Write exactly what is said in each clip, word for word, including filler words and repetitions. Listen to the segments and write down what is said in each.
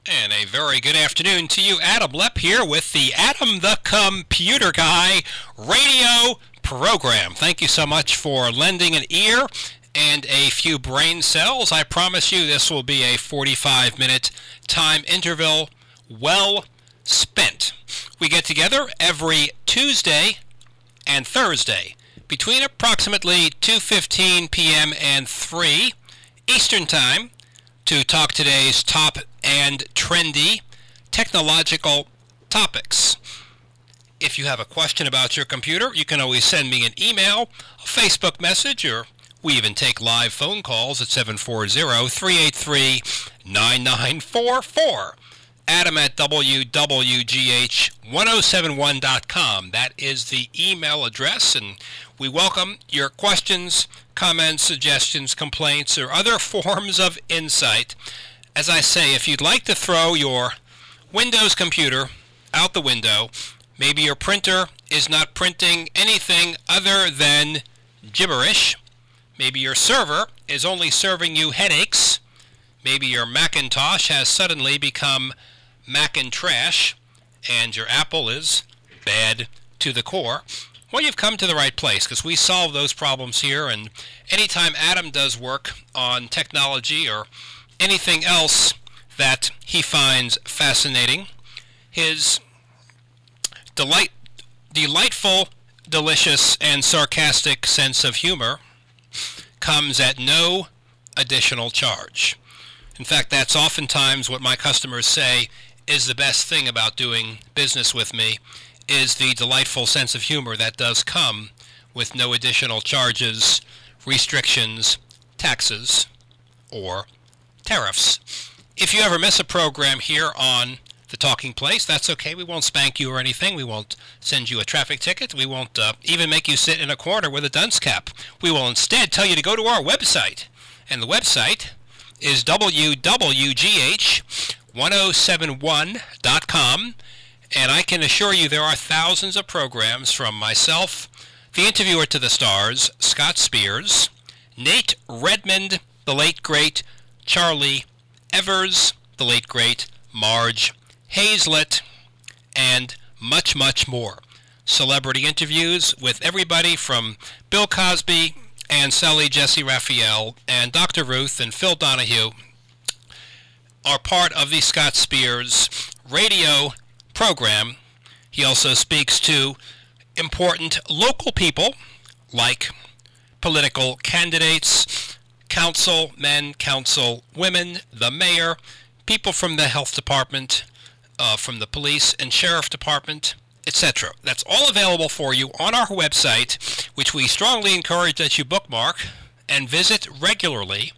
And a very good afternoon to you, Adam Lepp here with the Adam the Computer Guy radio program. Thank you so much for lending an ear and a few brain cells. I promise you this will be a forty-five minute time interval well spent. We get together every Tuesday and Thursday between approximately two fifteen p.m. and three Eastern Time to talk today's top and trendy technological topics. If you have a question about your computer, you can always send me an email, a Facebook message, or we even take live phone calls at seven four zero, three eight three, nine nine four four. Adam at W W G H ten seventy-one dot com. That is the email address, and we welcome your questions, comments, suggestions, complaints, or other forms of insight. As I say, if you'd like to throw your Windows computer out the window, maybe your printer is not printing anything other than gibberish, maybe your server is only serving you headaches, maybe your Macintosh has suddenly become Macintrash, and your Apple is bad to the core, well, you've come to the right place, because we solve those problems here, and anytime Adam does work on technology or anything else that he finds fascinating, his delight, delightful, delicious, and sarcastic sense of humor comes at no additional charge. In fact, that's oftentimes what my customers say is the best thing about doing business with me, is the delightful sense of humor that does come with no additional charges, restrictions, taxes, or tariffs. If you ever miss a program here on The Talking Place, that's okay. We won't spank you or anything. We won't send you a traffic ticket. We won't uh, even make you sit in a corner with a dunce cap. We will instead tell you to go to our website. And the website is W W G H ten seventy-one dot com. And I can assure you there are thousands of programs from myself, the interviewer to the stars, Scott Spears, Nate Redmond, the late great Charlie Evers, the late great Marge Hazlett, and much, much more. Celebrity interviews with everybody from Bill Cosby and Sally Jesse Raphael and Doctor Ruth and Phil Donahue are part of the Scott Spears radio program. He also speaks to important local people like political candidates, councilmen, councilwomen, the mayor, people from the health department, uh, from the police and sheriff department, et cetera. That's all available for you on our website, which we strongly encourage that you bookmark and visit regularly,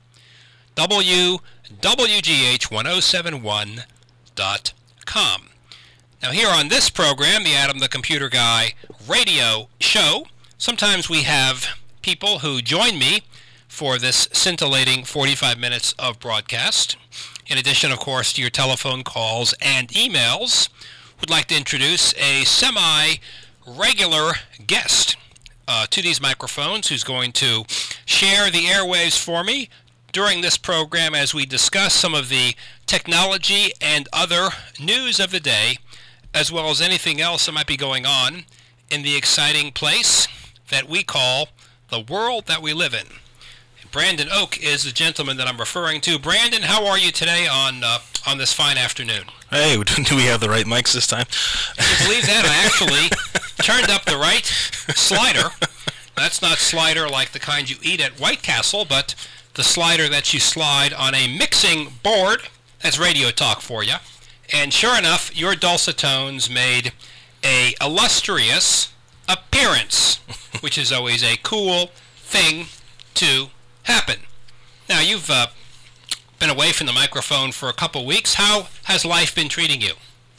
W W G H ten seventy-one dot com. Now here on this program, the Adam the Computer Guy radio show, sometimes we have people who join me for this scintillating forty-five minutes of broadcast. In addition, of course, to your telephone calls and emails, would like to introduce a semi-regular guest uh, to these microphones who's going to share the airwaves for me during this program as we discuss some of the technology and other news of the day, as well as anything else that might be going on in the exciting place that we call the world that we live in. Brandon Oak is the gentleman that I'm referring to. Brandon, how are you today on uh, on this fine afternoon? Hey, do we have the right mics this time? Can you believe that? I actually turned up the right slider. That's not slider like the kind you eat at White Castle, but the slider that you slide on a mixing board. That's radio talk for you. And sure enough, your dulcet tones made a illustrious appearance, which is always a cool thing to happen. Now, you've uh, been away from the microphone for a couple weeks. How has life been treating you?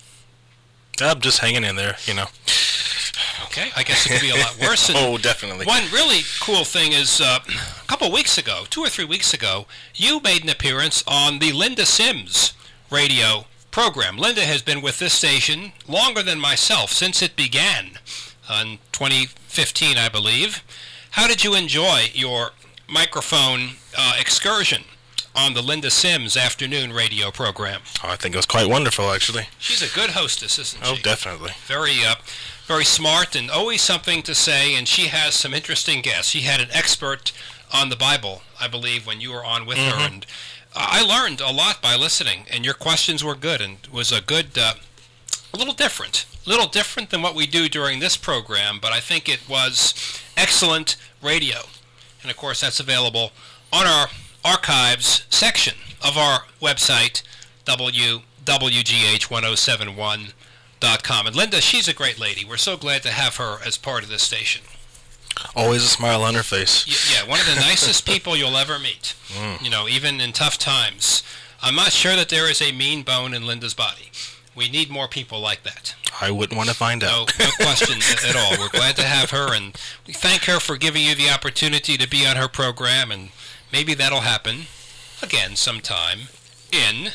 I'm just hanging in there, you know. Okay, I guess it could be a lot worse. Oh, definitely. One really cool thing is uh, a couple weeks ago, two or three weeks ago, you made an appearance on the Linda Sims radio program. Linda has been with this station longer than myself, since it began in twenty fifteen, I believe. How did you enjoy your microphone uh, excursion on the Linda Sims afternoon radio program. Oh, I think it was quite wonderful, actually. She's a good hostess, isn't she? Oh, definitely. Very, uh, very smart and always something to say, and she has some interesting guests. She had an expert on the Bible, I believe, when you were on with mm-hmm. her, and uh, I learned a lot by listening, and your questions were good, and it was a good, uh, a little different, a little different than what we do during this program, but I think it was excellent radio. And, of course, that's available on our archives section of our website, w w g h ten seventy-one dot com. And Linda, she's a great lady. We're so glad to have her as part of this station. Always a smile on her face. Y- yeah, one of the nicest people you'll ever meet, mm. you know, even in tough times. I'm not sure that there is a mean bone in Linda's body. We need more people like that. I wouldn't want to find out. No, no question at all. We're glad to have her, and we thank her for giving you the opportunity to be on her program, and maybe that'll happen again sometime in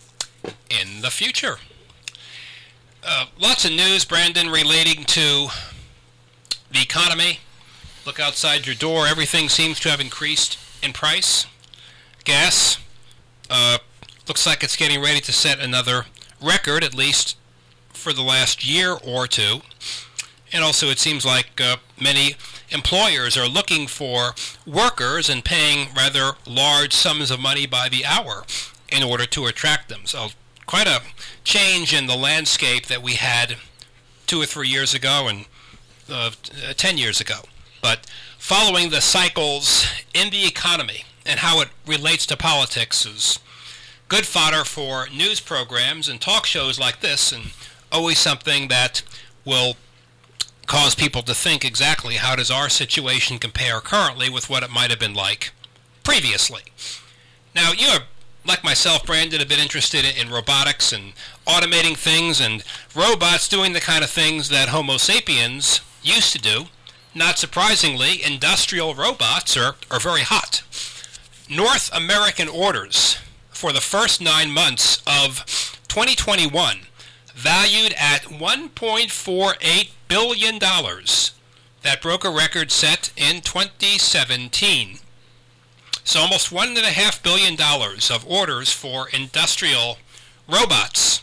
in the future. Uh, lots of news, Brandon, relating to the economy. Look outside your door. Everything seems to have increased in price. Gas uh, looks like it's getting ready to set another record, at least for the last year or two. And also it seems like uh, many employers are looking for workers and paying rather large sums of money by the hour in order to attract them. So quite a change in the landscape that we had two or three years ago and uh, ten years ago. But following the cycles in the economy and how it relates to politics is good fodder for news programs and talk shows like this, and always something that will cause people to think exactly how does our situation compare currently with what it might have been like previously. Now, you are, like myself, Brandon, have been interested in robotics and automating things and robots doing the kind of things that Homo sapiens used to do. Not surprisingly, industrial robots are, are very hot. North American orders for the first nine months of twenty twenty-one, valued at one point four eight billion dollars. That broke a record set in twenty seventeen. So almost one point five billion dollars of orders for industrial robots.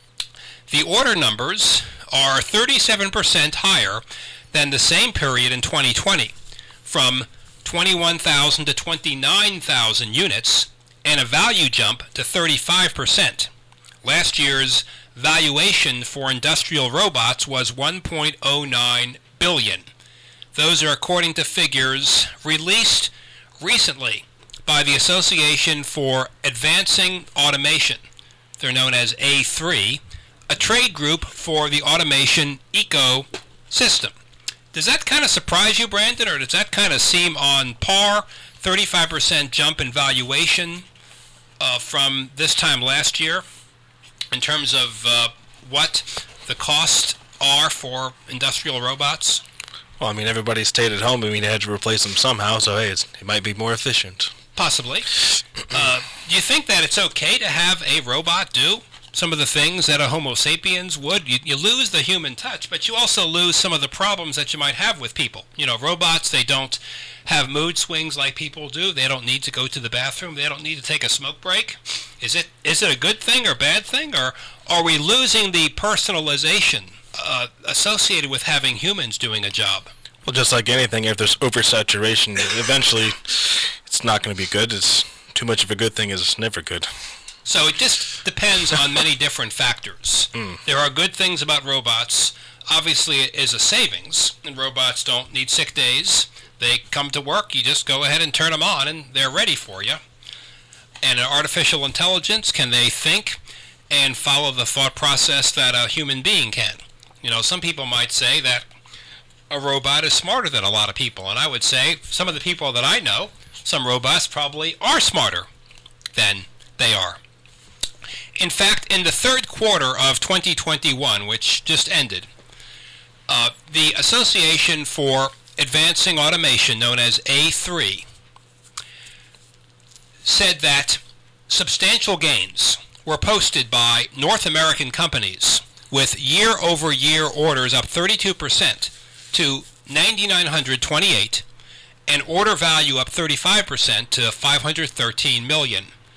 The order numbers are thirty-seven percent higher than the same period in twenty twenty, from twenty-one thousand to twenty-nine thousand units, and a value jump to thirty-five percent. Last year's valuation for industrial robots was one point oh nine billion dollars. Those are according to figures released recently by the Association for Advancing Automation. They're known as A three, a trade group for the automation ecosystem. Does that kind of surprise you, Brandon, or does that kind of seem on par? thirty-five percent jump in valuation uh, from this time last year in terms of uh, what the costs are for industrial robots? Well, I mean, everybody stayed at home. I mean, they had to replace them somehow, so hey, it's, it might be more efficient. Possibly. Uh, do you think that it's okay to have a robot do some of the things that a Homo sapiens would? You, you lose the human touch, but you also lose some of the problems that you might have with people. You know, robots, they don't have mood swings like people do. They don't need to go to the bathroom. They don't need to take a smoke break. Is it is it a good thing or bad thing? Or are we losing the personalization uh, associated with having humans doing a job? Well, just like anything, if there's oversaturation, eventually it's not going to be good. It's too much of a good thing is never good. So it just depends on many different factors. Mm. There are good things about robots. Obviously, it is a savings, and robots don't need sick days. They come to work, you just go ahead and turn them on, and they're ready for you. And an artificial intelligence, can they think and follow the thought process that a human being can? You know, some people might say that a robot is smarter than a lot of people, and I would say some of the people that I know, some robots probably are smarter than they are. In fact, in the third quarter of twenty twenty-one, which just ended, uh, the Association for Advancing Automation, known as A three, said that substantial gains were posted by North American companies, with year-over-year orders up thirty-two percent to nine thousand nine hundred twenty-eight, and order value up thirty-five percent to five hundred thirteen million dollars.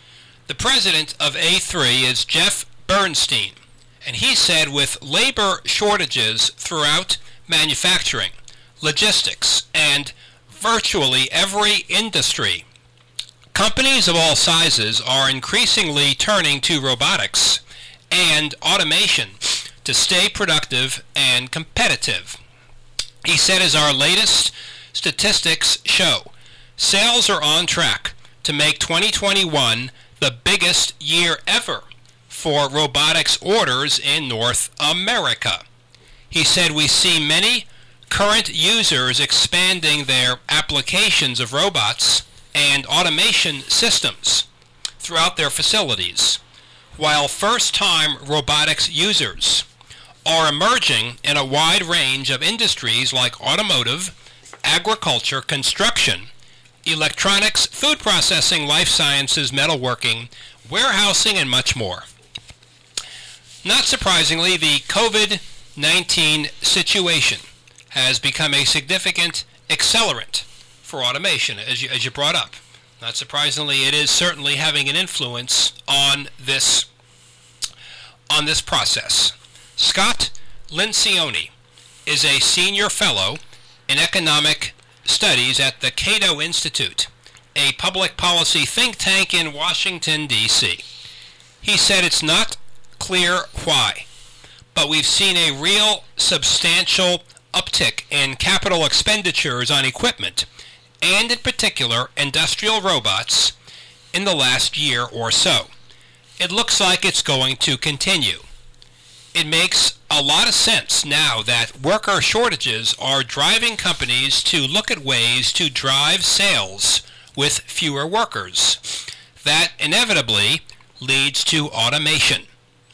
The president of A three is Jeff Bernstein, and he said with labor shortages throughout manufacturing, logistics, and virtually every industry, companies of all sizes are increasingly turning to robotics and automation to stay productive and competitive. He said as our latest statistics show, sales are on track to make twenty twenty-one the biggest year ever for robotics orders in North America. He said we see many current users expanding their applications of robots and automation systems throughout their facilities, while first-time robotics users are emerging in a wide range of industries like automotive, agriculture, construction, electronics, food processing, life sciences, metalworking, warehousing, and much more. Not surprisingly, the covid nineteen situation has become a significant accelerant for automation, as you, as you brought up. Not surprisingly, it is certainly having an influence on this, on this process. Scott Lencioni is a senior fellow in economic studies at the Cato Institute, a public policy think tank in Washington, D C He said it's not clear why, but we've seen a real substantial uptick in capital expenditures on equipment, and in particular industrial robots, in the last year or so. It looks like it's going to continue. It makes a lot of sense now that worker shortages are driving companies to look at ways to drive sales with fewer workers. That inevitably leads to automation.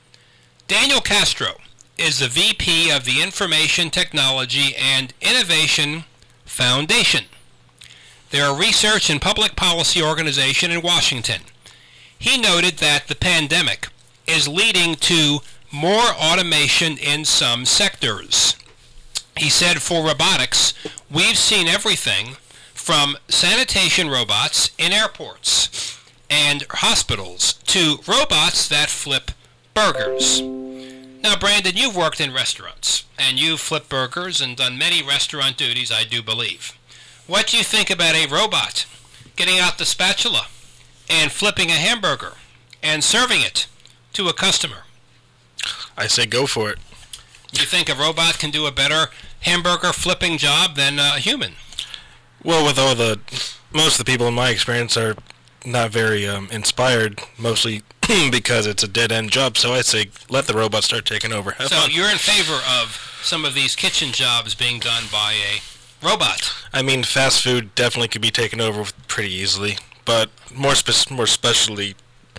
Daniel Castro is the V P of the Information Technology and Innovation Foundation. They're a research and public policy organization in Washington. He noted that the pandemic is leading to more automation in some sectors. He said for robotics, we've seen everything from sanitation robots in airports and hospitals to robots that flip burgers. Now, Brandon, you've worked in restaurants, and you've flipped burgers and done many restaurant duties, I do believe. What do you think about a robot getting out the spatula and flipping a hamburger and serving it to a customer? I say go for it. You think a robot can do a better hamburger flipping job than a human? Well, with all the, most of the people in my experience are not very um, inspired, mostly because it's a dead-end job, so I say let the robot start taking over. Have so fun. You're in favor of some of these kitchen jobs being done by a robot? I mean, fast food definitely could be taken over pretty easily, but more spe- more specially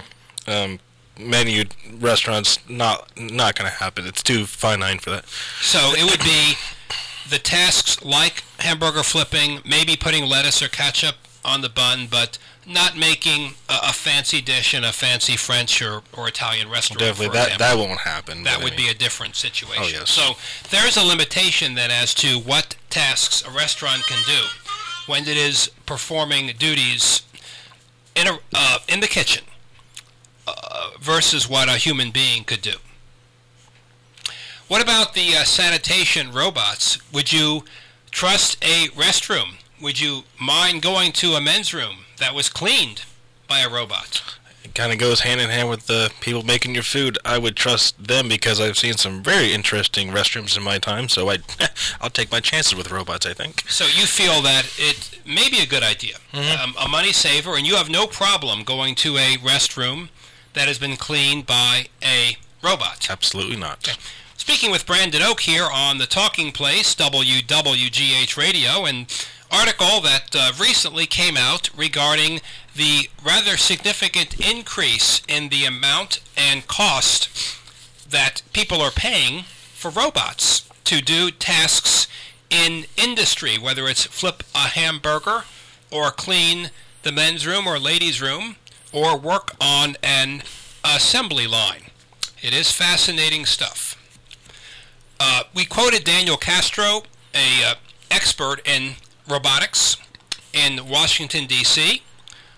um, menued restaurants, not not going to happen. It's too finite for that. So it would be the tasks like hamburger flipping, maybe putting lettuce or ketchup on the bun, but not making a, a fancy dish in a fancy French or, or Italian restaurant. Definitely, for that example. that won't happen. That but would I mean, be a different situation. Oh, yes. So there's a limitation then as to what tasks a restaurant can do when it is performing duties in a uh, in the kitchen uh, versus what a human being could do. What about the uh, sanitation robots? Would you trust a restroom? Would you mind going to a men's room that was cleaned by a robot? it kind of goes hand in hand with the people making your food. I would trust them because I've seen some very interesting restrooms in my time, so I'd, I'll take my chances with robots, I think. So you feel that it may be a good idea, mm-hmm. um, a money saver, and you have no problem going to a restroom that has been cleaned by a robot? Absolutely not. Okay. Speaking with Brandon Oak here on the Talking Place, W W G H Radio, and article that uh, recently came out regarding the rather significant increase in the amount and cost that people are paying for robots to do tasks in industry, whether it's flip a hamburger or clean the men's room or ladies' room or work on an assembly line. It is fascinating stuff. Uh, we quoted Daniel Castro, a uh, expert in robotics in Washington, D C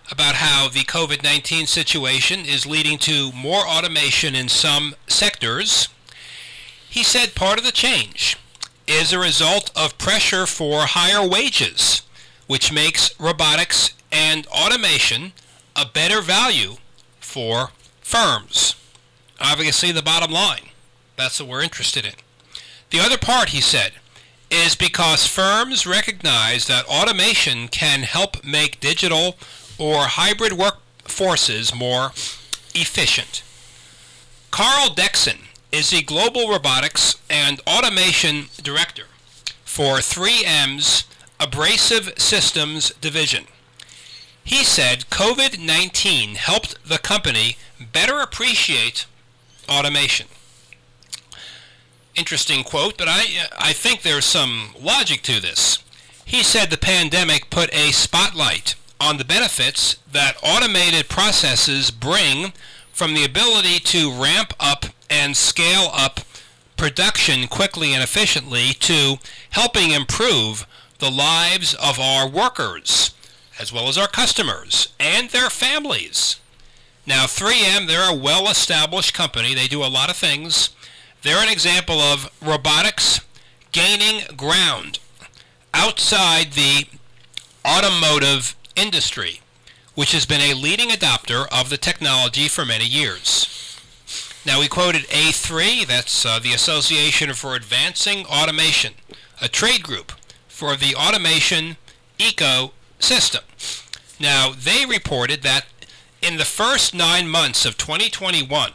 about how the COVID nineteen situation is leading to more automation in some sectors. He said part of the change is a result of pressure for higher wages, which makes robotics and automation a better value for firms. Obviously, the bottom line. That's what we're interested in. The other part, he said, is because firms recognize that automation can help make digital or hybrid workforces more efficient. Carl Dexon is the Global Robotics and Automation Director for three M's Abrasive Systems Division. He said COVID nineteen helped the company better appreciate automation. Interesting quote, but I, I think there's some logic to this. He said the pandemic put a spotlight on the benefits that automated processes bring, from the ability to ramp up and scale up production quickly and efficiently to helping improve the lives of our workers, as well as our customers and their families. Now, three M, they're a well-established company. They do a lot of things. They're an example of robotics gaining ground outside the automotive industry, which has been a leading adopter of the technology for many years. Now, we quoted A three, that's uh, the Association for Advancing Automation, a trade group for the automation ecosystem. Now, they reported that in the first nine months of twenty twenty-one,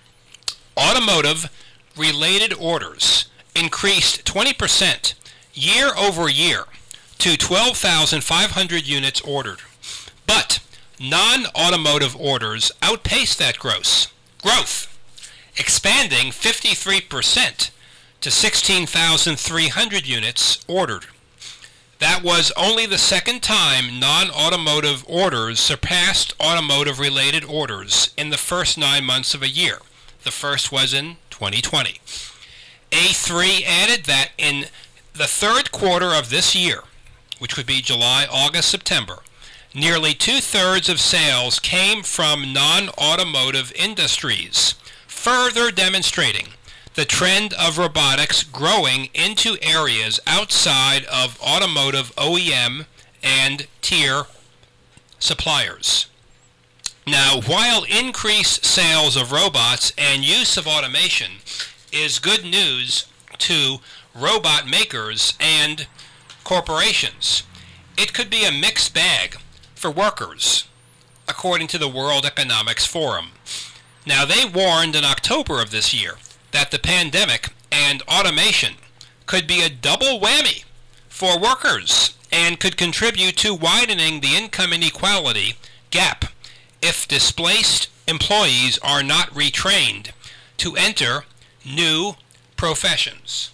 automotive-related orders increased twenty percent year over year to twelve thousand five hundred units ordered. But non-automotive orders outpaced that gross growth, expanding fifty-three percent to sixteen thousand three hundred units ordered. That was only the second time non-automotive orders surpassed automotive-related orders in the first nine months of a year. The first was in twenty twenty. A three added that in the third quarter of this year, which would be July, August, September, nearly two-thirds of sales came from non-automotive industries, further demonstrating the trend of robotics growing into areas outside of automotive O E M and tier suppliers. Now, while increased sales of robots and use of automation is good news to robot makers and corporations, it could be a mixed bag for workers, according to the World Economics Forum. Now, they warned in October of this year that the pandemic and automation could be a double whammy for workers and could contribute to widening the income inequality gap if displaced employees are not retrained to enter new professions.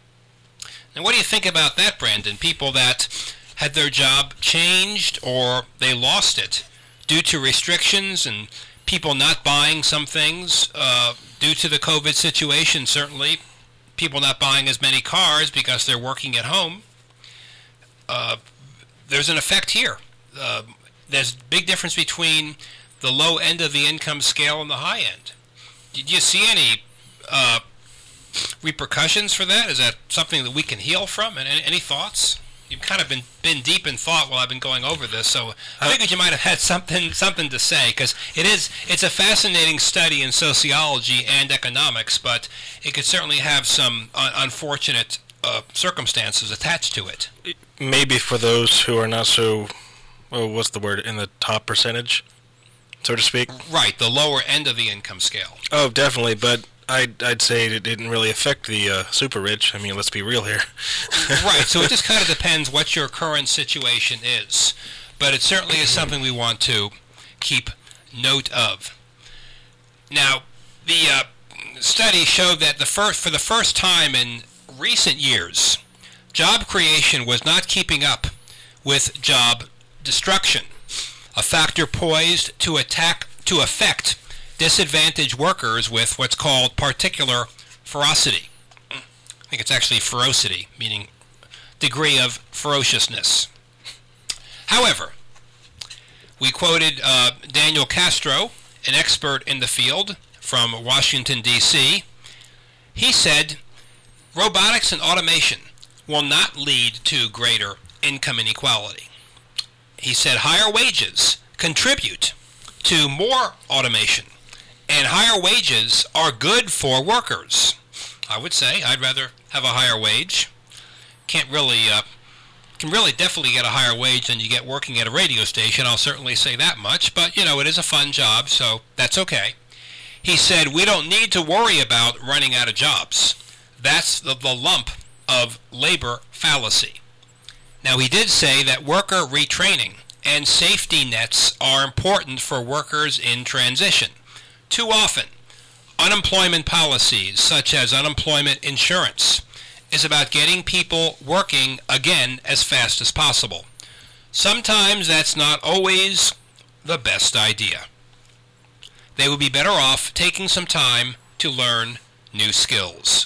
Now, what do you think about that, Brandon? People that had their job changed or they lost it due to restrictions and people not buying some things uh, due to the COVID situation, certainly. People not buying as many cars because they're working at home. Uh, there's an effect here. Uh, there's a big difference between the low end of the income scale and the high end. Did you see any uh, repercussions for that? Is that something that we can heal from? And any, any thoughts? You've kind of been, been deep in thought while I've been going over this, so I figured you might have had something something to say, because it is it's a fascinating study in sociology and economics, but it could certainly have some uh, unfortunate uh, circumstances attached to it. Maybe for those who are not so, well, what's the word, in the top percentage, so to speak? Right, the lower end of the income scale. Oh, definitely, but I'd, I'd say it didn't really affect the uh, super rich. I mean, let's be real here. Right, so it just kind of depends what your current situation is. But it certainly is something we want to keep note of. Now, the uh, study showed that the first, for the first time in recent years, job creation was not keeping up with job destruction, a factor poised to attack to affect disadvantaged workers with what's called particular ferocity. I think it's actually ferocity, meaning degree of ferociousness. However, We quoted uh, Daniel Castro, an expert in the field from Washington, D C He said, robotics and automation will not lead to greater income inequality. He said higher wages contribute to more automation, and higher wages are good for workers. I would say I'd rather have a higher wage. Can't really, uh, can really definitely get a higher wage than you get working at a radio station, I'll certainly say that much, but you know, it is a fun job, so that's okay. He said we don't need to worry about running out of jobs. That's the, the lump of labor fallacy. Now, he did say that worker retraining and safety nets are important for workers in transition. Too often, unemployment policies, such as unemployment insurance, is about getting people working again as fast as possible. Sometimes that's not always the best idea. They would be better off taking some time to learn new skills.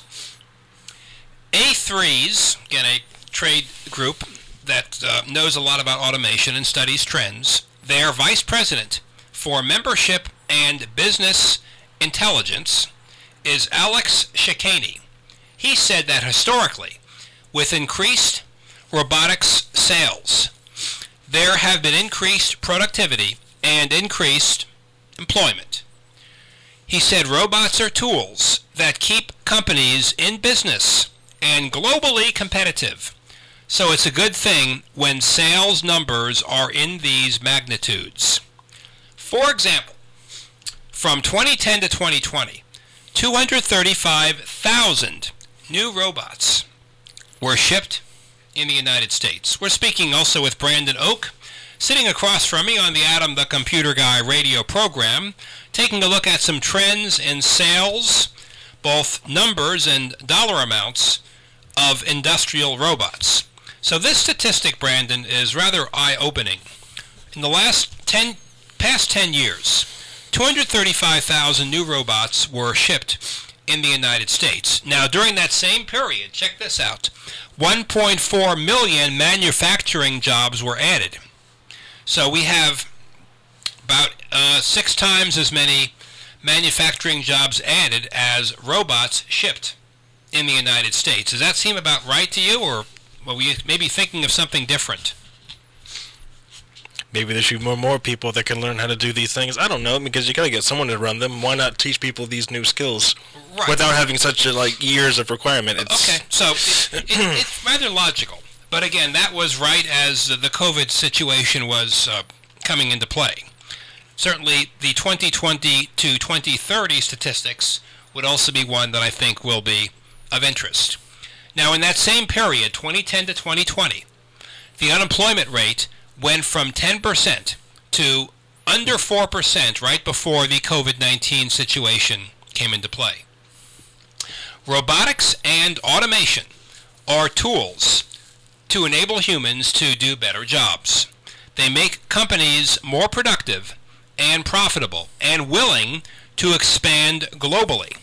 A threes, again, a trade group that uh, knows a lot about automation and studies trends, their vice president for membership and business intelligence is Alex Shekani. He said that historically, with increased robotics sales, there have been increased productivity and increased employment. He said robots are tools that keep companies in business and globally competitive. So it's a good thing when sales numbers are in these magnitudes. For example, from twenty ten to twenty twenty, two hundred thirty-five thousand new robots were shipped in the United States. We're speaking also with Brandon Oak, sitting across from me on the Adam the Computer Guy radio program, taking a look at some trends in sales, both numbers and dollar amounts, of industrial robots. So this statistic, Brandon, is rather eye-opening. In the last ten, past ten years, two hundred thirty-five thousand new robots were shipped in the United States. Now, during that same period, check this out, one point four million manufacturing jobs were added. So we have about uh, six times as many manufacturing jobs added as robots shipped in the United States. Does that seem about right to you, or were you maybe thinking of something different? Maybe there should be more, more people that can learn how to do these things. I don't know, because you got to get someone to run them. Why not teach people these new skills right. without having such a, like years of requirement? It's okay, so it, it, it's rather logical. But again, that was right as the COVID situation was uh, coming into play. Certainly, the twenty twenty to twenty thirty statistics would also be one that I think will be of interest. Now, in that same period, twenty ten to twenty twenty, the unemployment rate went from ten percent to under four percent right before the COVID nineteen situation came into play. Robotics and automation are tools to enable humans to do better jobs. They make companies more productive and profitable and willing to expand globally.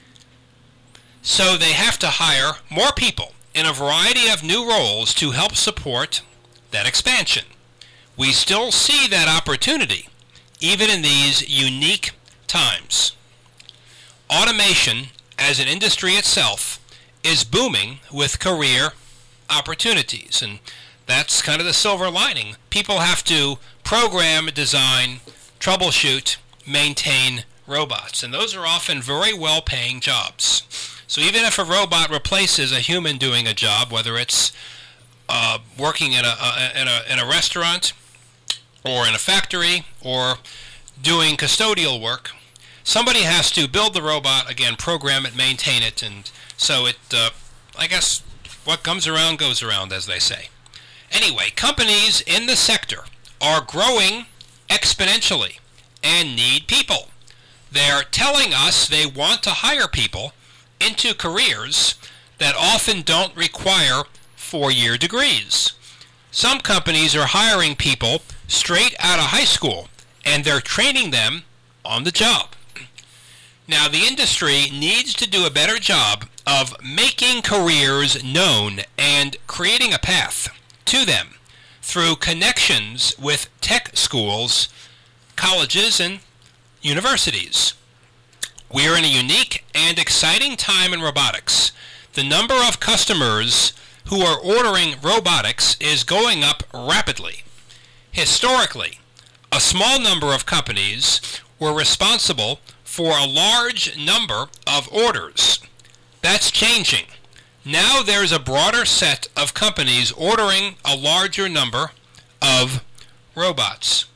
So they have to hire more people in a variety of new roles to help support that expansion. We still see that opportunity, even in these unique times. Automation, as an industry itself, is booming with career opportunities, and that's kind of the silver lining. People have to program, design, troubleshoot, maintain robots, and those are often very well-paying jobs. So even if a robot replaces a human doing a job, whether it's uh, working in a, a, in a in a restaurant or in a factory or doing custodial work, somebody has to build the robot, again, program it, maintain it, and so it, uh, I guess, what comes around goes around, as they say. Anyway, companies in the sector are growing exponentially and need people. They're telling us they want to hire people into careers that often don't require four-year degrees. Some companies are hiring people straight out of high school, and they're training them on the job. Now, the industry needs to do a better job of making careers known and creating a path to them through connections with tech schools, colleges, and universities. We are in a unique and exciting time in robotics. The number of customers who are ordering robotics is going up rapidly. Historically, a small number of companies were responsible for a large number of orders. That's changing. Now there's a broader set of companies ordering a larger number of robots.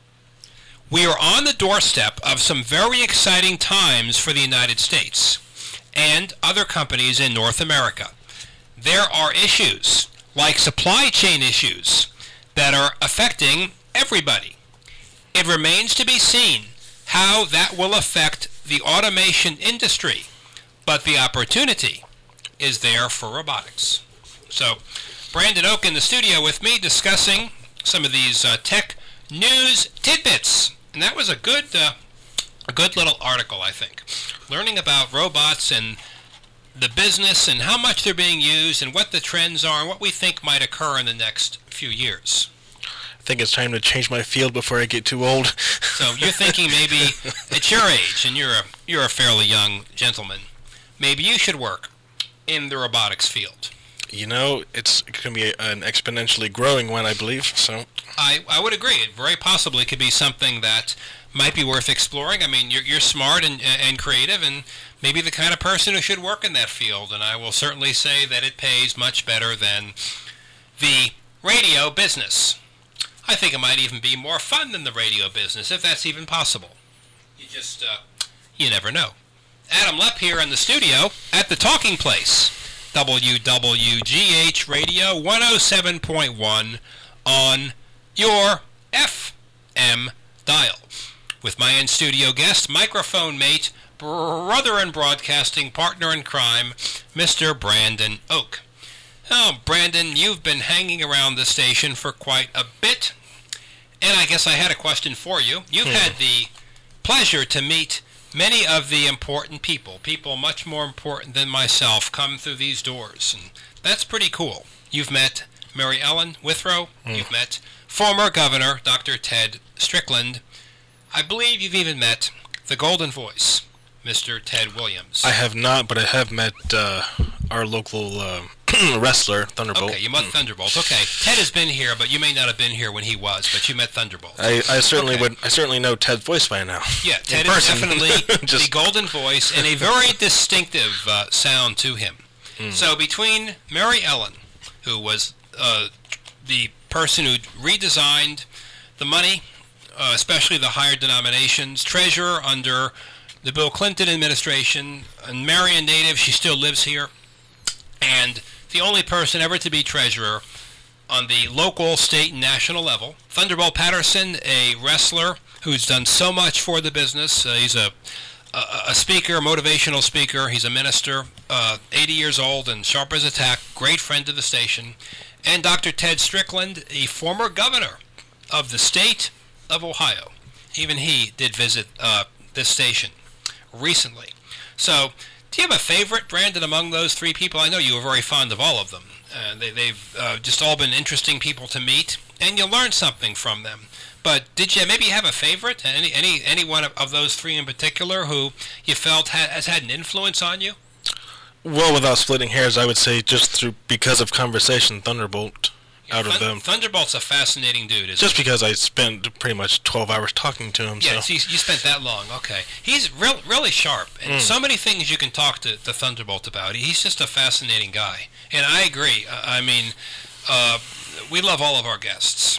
We are on the doorstep of some very exciting times for the United States and other companies in North America. There are issues, like supply chain issues, that are affecting everybody. It remains to be seen how that will affect the automation industry, but the opportunity is there for robotics. So, Brandon Oak in the studio with me discussing some of these uh, tech news tidbits. And that was a good, uh, a good little article, I think. Learning about robots and the business and how much they're being used and what the trends are and what we think might occur in the next few years. I think it's time to change my field before I get too old. So you're thinking maybe at your age, and you're a, you're a fairly young gentleman, maybe you should work in the robotics field. You know, it's going to be an exponentially growing one, I believe. So I, I would agree. It very possibly could be something that might be worth exploring. I mean, you're, you're smart and, and creative, and maybe the kind of person who should work in that field. And I will certainly say that it pays much better than the radio business. I think it might even be more fun than the radio business, if that's even possible. You just, uh, you never know. Adam Lepp here in the studio at the Talking Place, W W G H Radio one oh seven point one on your F M dial, with my in-studio guest, microphone mate, brother in broadcasting, partner in crime, Mister Brandon Oak. Oh, Brandon, you've been hanging around the station for quite a bit, and I guess I had a question for you. You've hmm. had the pleasure to meet many of the important people, people much more important than myself, come through these doors, and that's pretty cool. You've met Mary Ellen Withrow. Mm. You've met former Governor Doctor Ted Strickland. I believe you've even met the Golden Voice, Mister Ted Williams. I have not, but I have met uh, our local uh, wrestler, Thunderbolt. Okay, you met Thunderbolt. Okay, Ted has been here, but you may not have been here when he was, but you met Thunderbolt. I, I certainly okay. would. I certainly know Ted's voice by now. Yeah, Ted is definitely Just... the Golden Voice, and a very distinctive uh, sound to him. Mm. So between Mary Ellen, who was uh, the person who redesigned the money, uh, especially the higher denominations, treasurer under the Bill Clinton administration, and Marion native, she still lives here, and the only person ever to be treasurer on the local, state, and national level. Thunderbolt Patterson, a wrestler who's done so much for the business. Uh, he's a, a a speaker, a motivational speaker. He's a minister, uh, eighty years old and sharp as a tack, great friend to the station. And Doctor Ted Strickland, a former governor of the state of Ohio. Even he did visit uh, this station recently. So, do you have a favorite, Brandon, among those three people? I know you were very fond of all of them. Uh, they, they've uh, just all been interesting people to meet, and you learn something from them. But did you maybe have a favorite? Any any any one of, of those three in particular who you felt ha- has had an influence on you? Well, without splitting hairs, I would say just through because of conversation, Thunderbolt. Out Thund- of them. Thunderbolt's a fascinating dude, isn't Just he? because I spent pretty much twelve hours talking to him. Yeah, so. you spent that long. Okay. He's real, really sharp, and mm. so many things you can talk to, to Thunderbolt about. He's just a fascinating guy. And I agree. Uh, I mean, uh, we love all of our guests.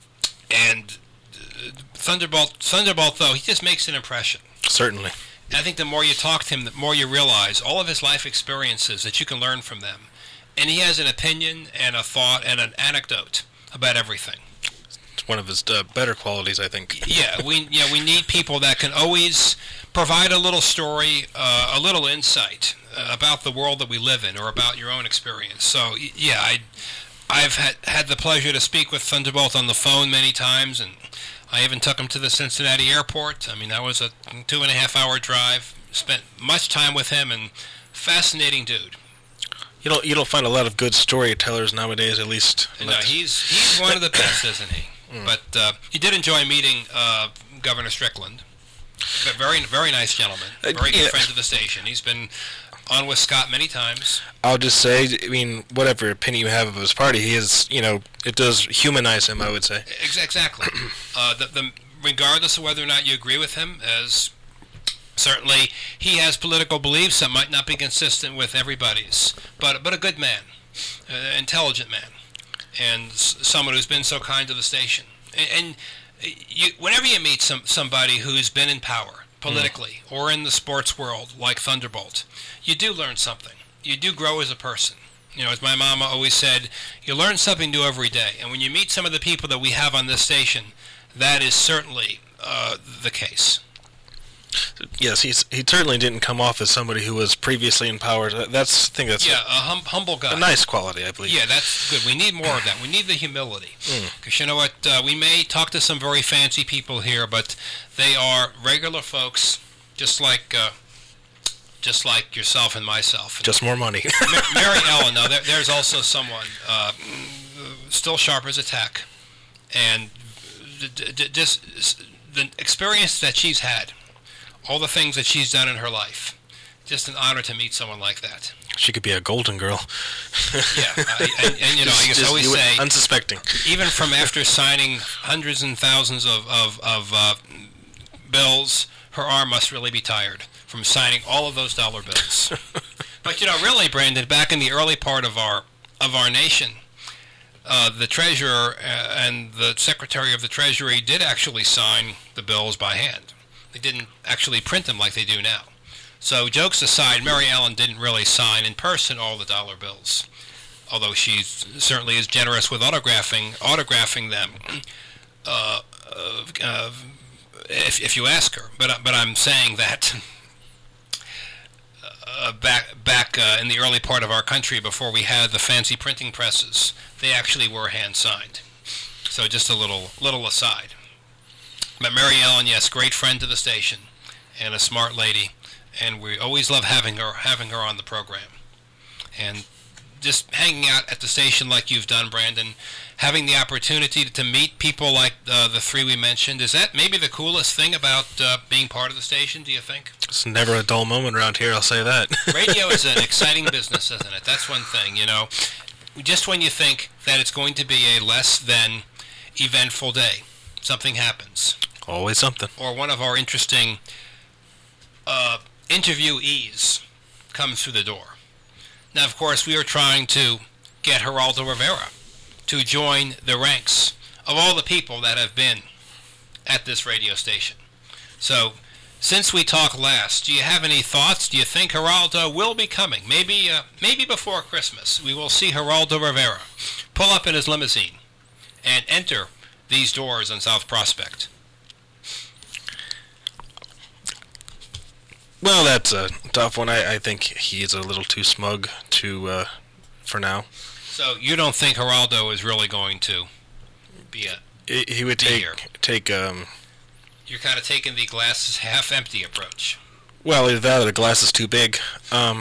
And uh, Thunderbolt, Thunderbolt, though, he just makes an impression. Certainly. And I think the more you talk to him, the more you realize all of his life experiences that you can learn from them. And he has an opinion and a thought and an anecdote about everything. It's one of his uh, better qualities, I think. yeah, we yeah we need people that can always provide a little story, uh, a little insight uh, about the world that we live in or about your own experience. So yeah, I I've had had the pleasure to speak with Thunderbolt on the phone many times, and I even took him to the Cincinnati airport. I mean, that was a two and a half hour drive. Spent much time with him, and fascinating dude. You don't you don't find a lot of good storytellers nowadays, at least. No, he's he's one of the best, isn't he? Mm. But uh, you did enjoy meeting uh, Governor Strickland. Very very nice gentleman. Very uh, good yeah. friend of the station. He's been on with Scott many times. I'll just say, I mean, whatever opinion you have of his party, he is, you know, it does humanize him, I would say. Exactly. uh, the, the, regardless of whether or not you agree with him, as certainly he has political beliefs that might not be consistent with everybody's, but but a good man, an intelligent man, and someone who's been so kind to the station. And, and you, whenever you meet some somebody who's been in power politically mm. or in the sports world, like Thunderbolt, you do learn something. You do grow as a person. You know, as my mama always said, you learn something new every day. And when you meet some of the people that we have on this station, that is certainly uh, the case. Yes, he's he certainly didn't come off as somebody who was previously in power. That's I think that's yeah, a, a hum, humble guy. A nice quality, I believe. Yeah, that's good. We need more of that. We need the humility. Because mm. you know what? Uh, we may talk to some very fancy people here, but they are regular folks, just like uh, just like yourself and myself. Just more money. Mary Ellen. Now, there, there's also someone uh, still sharp as a tack, and d- d- just the experience that she's had. All the things that she's done in her life. Just an honor to meet someone like that. She could be a golden girl. yeah, I, and, and you know, I just always say, unsuspecting. Even from after signing hundreds and thousands of of, of uh, bills, her arm must really be tired from signing all of those dollar bills. But you know, really, Brandon, back in the early part of our of our nation, uh, the treasurer uh, and the secretary of the Treasury did actually sign the bills by hand. They didn't actually print them like they do now. So jokes aside, Mary Ellen didn't really sign in person all the dollar bills, although she certainly is generous with autographing autographing them uh, uh, if, if you ask her. But but I'm saying that uh, back back uh, in the early part of our country, before we had the fancy printing presses, they actually were hand signed. So just a little little aside. But Mary Ellen, yes, great friend to the station, and a smart lady, and we always love having her having her on the program. And just hanging out at the station like you've done, Brandon, having the opportunity to meet people like uh, the three we mentioned, is that maybe the coolest thing about uh, being part of the station, do you think? It's never a dull moment around here, I'll say that. Radio is an exciting business, isn't it? That's one thing, you know. Just when you think that it's going to be a less than eventful day, something happens. Always something. Or one of our interesting uh, interviewees comes through the door. Now, of course, we are trying to get Geraldo Rivera to join the ranks of all the people that have been at this radio station. So, since we talked last, do you have any thoughts? Do you think Geraldo will be coming? Maybe, uh, maybe before Christmas, we will see Geraldo Rivera pull up in his limousine and enter these doors on South Prospect. Well, that's a tough one. I, I think he's a little too smug to, uh, for now. So you don't think Geraldo is really going to be a He, he would take here. take. Um, You're kind of taking the glass half empty approach. Well, either that or the glass is too big. Um,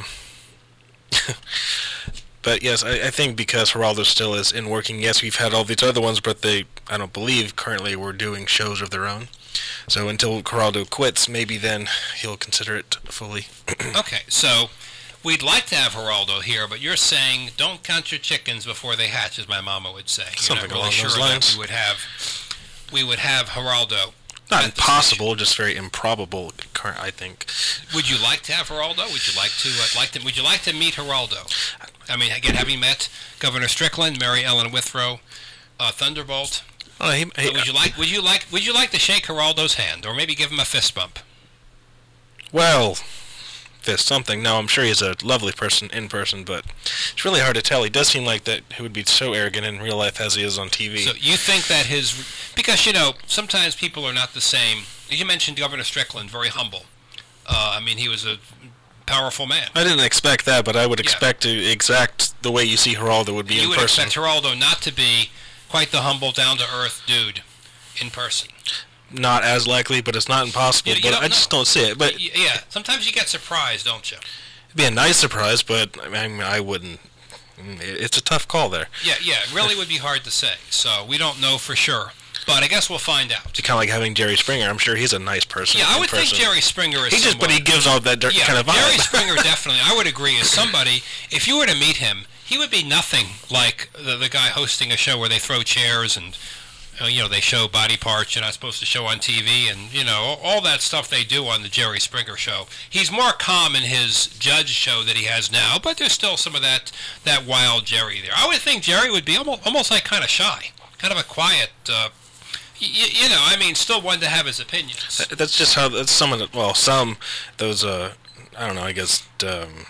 but yes, I, I think because Geraldo still is in working. Yes, we've had all these other ones, but they, I don't believe, currently were doing shows of their own. So until Geraldo quits, maybe then he'll consider it fully. Okay, so we'd like to have Geraldo here, but you're saying don't count your chickens before they hatch, as my mama would say. You're Something not really along sure those lines. That we would have, we would have Geraldo. Not impossible, just very improbable. I think. Would you like to have Geraldo? Would you like to uh, like to? Would you like to meet Geraldo? I mean, again, have you met Governor Strickland, Mary Ellen Withrow, uh, Thunderbolt? Oh, he, he, would you like? Would you like? Would you like to shake Geraldo's hand, or maybe give him a fist bump? Well, fist something. No, I'm sure he's a lovely person in person, but it's really hard to tell. He does seem like that he would be so arrogant in real life as he is on T V. So you think that his, because you know sometimes people are not the same. You mentioned Governor Strickland, very humble. Uh, I mean, he was a powerful man. I didn't expect that, but I would expect yeah. to exact the way you see Geraldo would be you in would person. You would expect Geraldo not to be quite the humble, down-to-earth dude in person. Not as likely, but it's not impossible. You, you but I just don't see it. But yeah, sometimes you get surprised, don't you? It'd be a nice surprise, but I mean, I wouldn't It's a tough call there. Yeah, yeah, it really would be hard to say. So we don't know for sure. But I guess we'll find out. It's kind of like having Jerry Springer. I'm sure he's a nice person. Yeah, I would person. think Jerry Springer is he just, somewhat, but he gives off that dirt yeah, kind of vibe. Jerry Springer definitely, I would agree, is somebody, if you were to meet him, he would be nothing like the, the guy hosting a show where they throw chairs and, uh, you know, they show body parts you're not supposed to show on T V and, you know, all that stuff they do on the Jerry Springer show. He's more calm in his Judge show that he has now, but there's still some of that, that wild Jerry there. I would think Jerry would be almost, almost like kind of shy, kind of a quiet, uh, you, you know, I mean, still one to have his opinions. That's just how, that's some of the, well, some, those, uh, I don't know, I guess, um,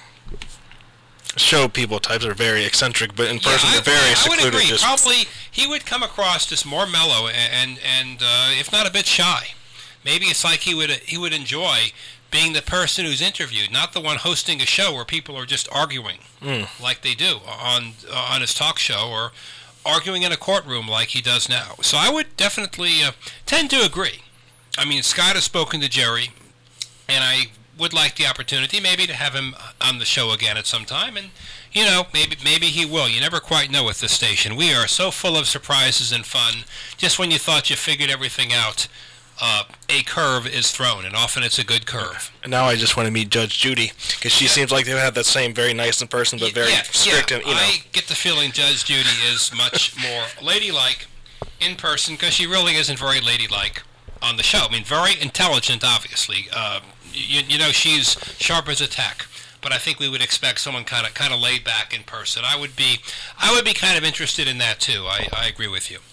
show people types are very eccentric, but in person yeah, I, they're very I, I secluded. would agree. Just Probably he would come across just more mellow and, and, and uh, if not a bit shy. Maybe it's like he would he would enjoy being the person who's interviewed, not the one hosting a show where people are just arguing mm. like they do on, uh, on his talk show or arguing in a courtroom like he does now. So I would definitely uh, tend to agree. I mean, Scott has spoken to Jerry, and I would like the opportunity maybe to have him on the show again at some time, and, you know, maybe maybe he will. You never quite know with this station. We are so full of surprises and fun. Just when you thought you figured everything out, uh, a curve is thrown, and often it's a good curve. And now I just want to meet Judge Judy, because she yeah. seems like they have that same very nice in person, but very yeah, strict. Yeah. And, you know. I get the feeling Judge Judy is much more ladylike in person, because she really isn't very ladylike on the show. I mean, very intelligent, obviously. Uh, you, you know, she's sharp as a tack. But I think we would expect someone kind of kind of laid back in person. I would be, I would be kind of interested in that too. I, I agree with you.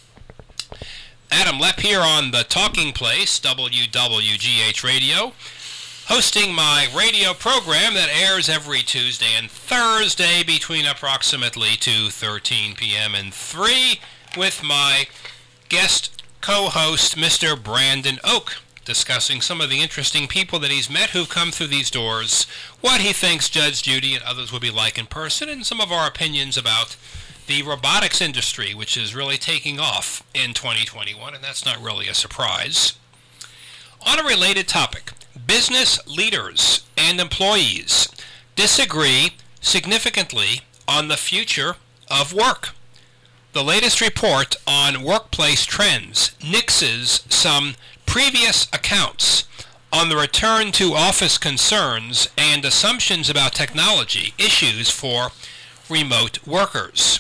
Adam Lepp here on the Talking Place, W W G H Radio, hosting my radio program that airs every Tuesday and Thursday between approximately two thirteen p.m. and three, with my guest co-host, Mister Brandon Oak, discussing some of the interesting people that he's met who've come through these doors, what he thinks Judge Judy and others would be like in person, and some of our opinions about the robotics industry, which is really taking off in twenty twenty-one, and that's not really a surprise. On a related topic, business leaders and employees disagree significantly on the future of work. The latest report on workplace trends nixes some previous accounts on the return to office concerns and assumptions about technology issues for remote workers.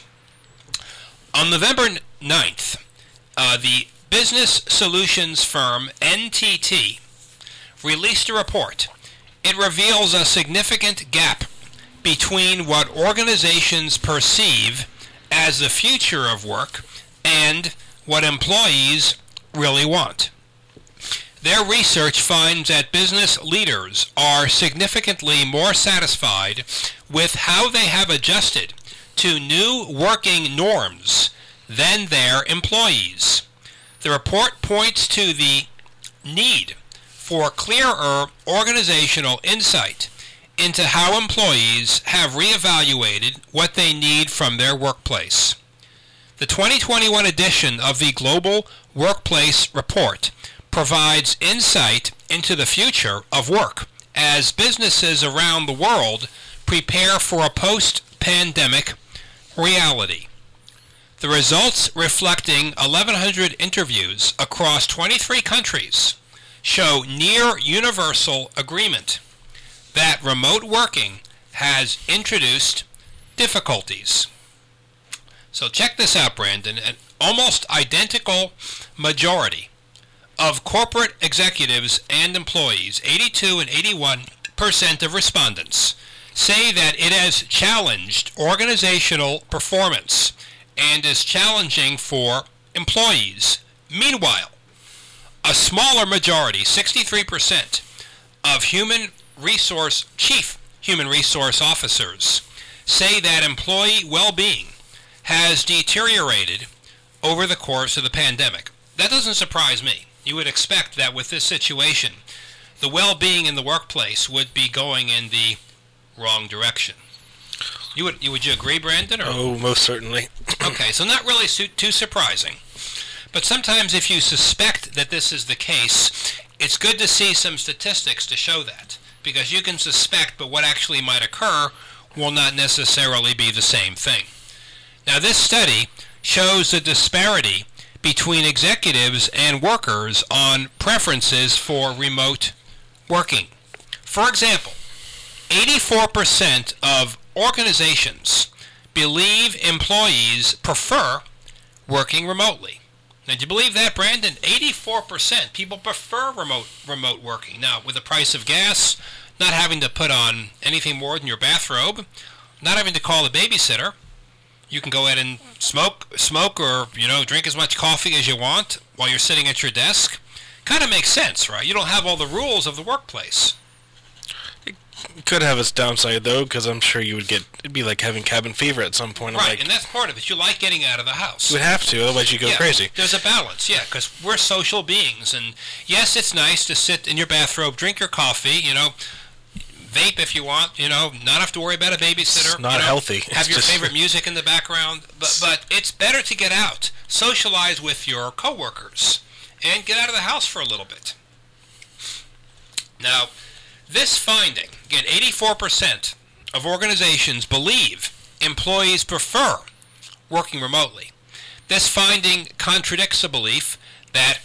On November ninth, uh, the business solutions firm N T T released a report. It reveals a significant gap between what organizations perceive as the future of work and what employees really want. Their research finds that business leaders are significantly more satisfied with how they have adjusted to new working norms than their employees. The report points to the need for clearer organizational insight into how employees have reevaluated what they need from their workplace. The twenty twenty-one edition of the Global Workplace Report provides insight into the future of work as businesses around the world prepare for a post-pandemic reality. The results, reflecting eleven hundred interviews across twenty-three countries, show near universal agreement that remote working has introduced difficulties. So check this out, Brandon. An almost identical majority of corporate executives and employees, eighty-two and eighty-one percent of respondents, say that it has challenged organizational performance and is challenging for employees. Meanwhile, a smaller majority, sixty-three percent, of human resource chief human resource officers say that employee well-being has deteriorated over the course of the pandemic. That doesn't surprise me. You would expect that with this situation, the well-being in the workplace would be going in the wrong direction. You would, you, would you agree, Brandon? Or? Oh, most certainly. Okay, so not really su- too surprising. But sometimes if you suspect that this is the case, it's good to see some statistics to show that. Because you can suspect, but what actually might occur will not necessarily be the same thing. Now, this study shows the disparity between executives and workers on preferences for remote working. For example, eighty-four percent of organizations believe employees prefer working remotely. Now, do you believe that, Brandon? eighty-four percent people prefer remote remote working. Now, with the price of gas, not having to put on anything more than your bathrobe, not having to call a babysitter, you can go ahead and smoke, smoke, or you know, drink as much coffee as you want while you're sitting at your desk. Kind of makes sense, right? You don't have all the rules of the workplace. It could have its downside, though, because I'm sure you would get, it'd be like having cabin fever at some point. Right, like, and that's part of it. You like getting out of the house. You would have to, otherwise you go yeah, crazy. There's a balance, yeah, because we're social beings. And yes, it's nice to sit in your bathrobe, drink your coffee, you know, vape if you want, you know, not have to worry about a babysitter. It's not you know, healthy. Have It's your just favorite music in the background. But, but it's better to get out, socialize with your coworkers, and get out of the house for a little bit. Now, this finding, again, eighty-four percent of organizations believe employees prefer working remotely. This finding contradicts the belief that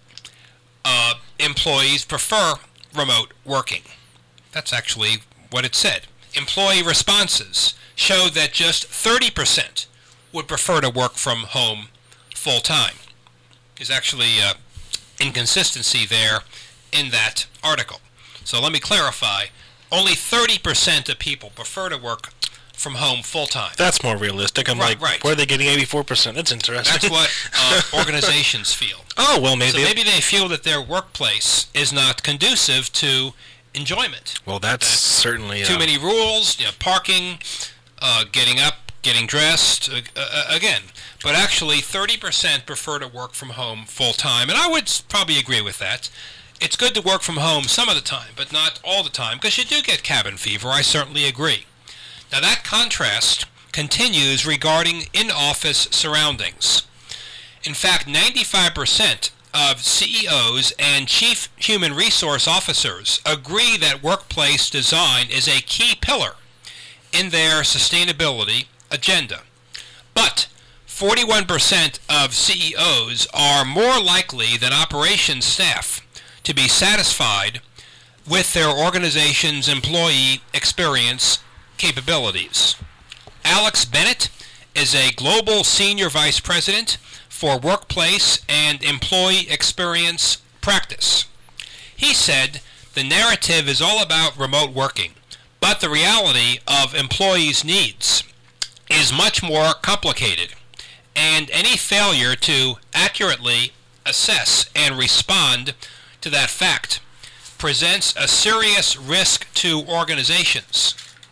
uh, employees prefer remote working. That's actually what it said. Employee responses showed that just thirty percent would prefer to work from home full-time. There's actually uh, inconsistency there in that article. So let me clarify. Only thirty percent of people prefer to work from home full-time. That's more realistic. I'm right, like, right. where are they getting eighty-four percent? That's interesting. That's what uh, organizations feel. Oh, well, maybe. So maybe they feel that their workplace is not conducive to enjoyment. Well, that's certainly... Too uh, many rules, you know, parking, uh, getting up, getting dressed, uh, uh, again. But actually, thirty percent prefer to work from home full-time, and I would probably agree with that. It's good to work from home some of the time, but not all the time, because you do get cabin fever. I certainly agree. Now, that contrast continues regarding in-office surroundings. In fact, ninety-five percent of C E Os and Chief Human Resource Officers agree that workplace design is a key pillar in their sustainability agenda. But forty-one percent of C E Os are more likely than operations staff to be satisfied with their organization's employee experience capabilities. Alex Bennett is a global senior vice president for workplace and employee experience practice. He said, "The narrative is all about remote working, but the reality of employees' needs is much more complicated, and any failure to accurately assess and respond to that fact presents a serious risk to organizations."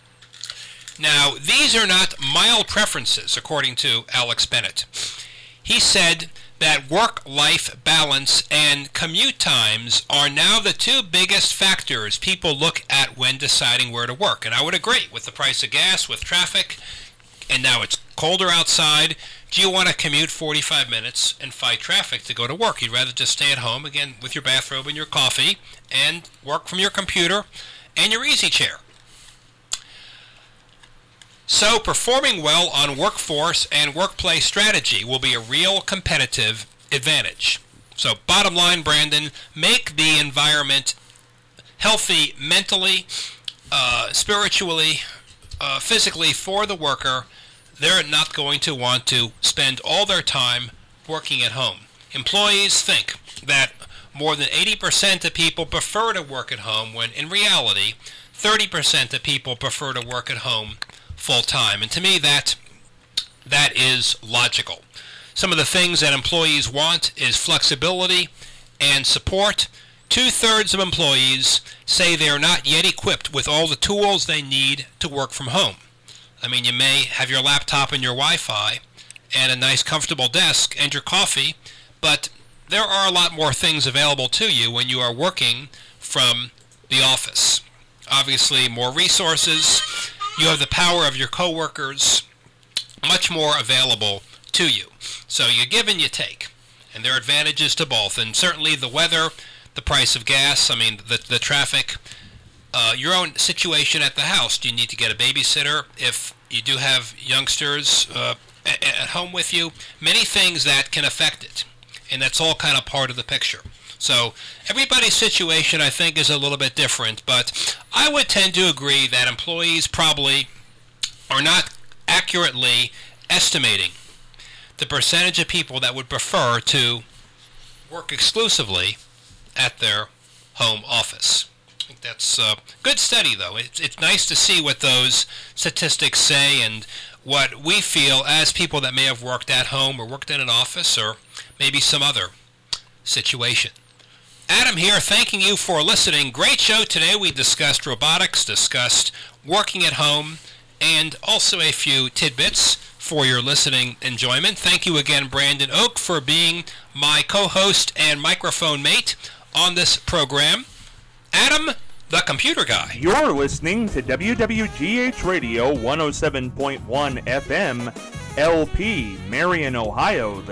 Now, these are not mild preferences, according to Alex Bennett. He said that work-life balance and commute times are now the two biggest factors people look at when deciding where to work. And I would agree, with the price of gas, with traffic, and now it's colder outside. Do you want to commute forty-five minutes and fight traffic to go to work? You'd rather just stay at home, again, with your bathrobe and your coffee, and work from your computer and your easy chair. So, performing well on workforce and workplace strategy will be a real competitive advantage. So, bottom line, Brandon, make the environment healthy mentally, uh, spiritually, uh, physically for the worker. They're not going to want to spend all their time working at home. Employees think that more than eighty percent of people prefer to work at home, when in reality, thirty percent of people prefer to work at home full-time. And to me, that that is logical. Some of the things that employees want is flexibility and support. Two-thirds of employees say they are not yet equipped with all the tools they need to work from home. I mean, you may have your laptop and your Wi-Fi and a nice comfortable desk and your coffee, but there are a lot more things available to you when you are working from the office. Obviously, more resources. You have the power of your coworkers, much more available to you. So you give and you take, and there are advantages to both. And certainly the weather, the price of gas, I mean, the, the traffic, uh, your own situation at the house. Do you need to get a babysitter if you do have youngsters uh, at home with you? Many things that can affect it, and that's all kind of part of the picture. So everybody's situation, I think, is a little bit different, but I would tend to agree that employees probably are not accurately estimating the percentage of people that would prefer to work exclusively at their home office. I think that's a good study, though. It's, it's nice to see what those statistics say and what we feel as people that may have worked at home or worked in an office or maybe some other situation. Adam here, thanking you for listening. Great show today. We discussed robotics, discussed working at home, and also a few tidbits for your listening enjoyment. Thank you again, Brandon Oak, for being my co-host and microphone mate on this program. Adam, the computer guy. You're listening to W W G H Radio one oh seven point one F M, L P, Marion, Ohio, the